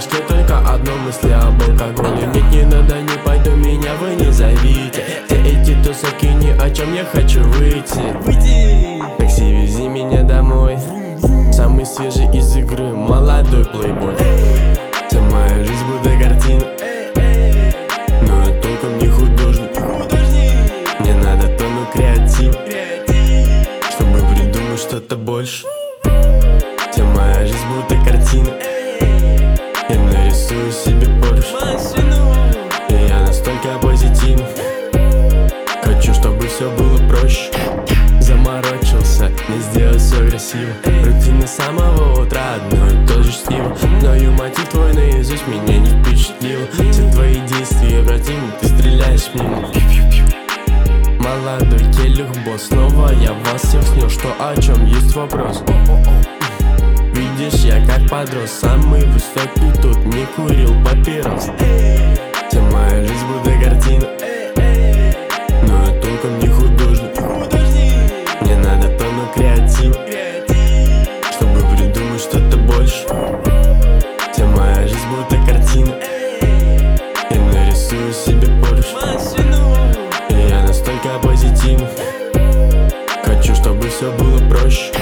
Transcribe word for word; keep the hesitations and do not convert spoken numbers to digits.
башке только одно мысли об алкоголе. Нет, не надо, не пойду, меня вы не зовите. Все эти тусовки ни о чем, я хочу выйти. Такси, вези меня домой. Самый свежий из игры, молодой плейбой. Вся моя жизнь будто картина, но я толком не художник. Мне надо тонну креатив, чтобы придумать что-то больше. Вся моя жизнь будто картина, я нарисую себе Порш. И я настолько позитивен, хочу, чтобы все было проще. Заморочился, не сделать все красиво. Рутина с самого утра, одно и то же чтиво. Знаю мотив твой наизусть, меня не впечатлило. Все твои действия противны, ты стреляешь мимо. Молодой келюх босс, снова я вас всех снес. Что о чем есть вопрос? Видишь, я как подрос, самый высокий тут, не курил папирос. Вся моя жизнь будто картина, но я толком не художник. Мне надо тонну креатива, чтобы придумать что-то больше. Вся моя жизнь будто картина, я нарисую себе Порш. И я настолько позитивен, хочу, чтобы все было проще.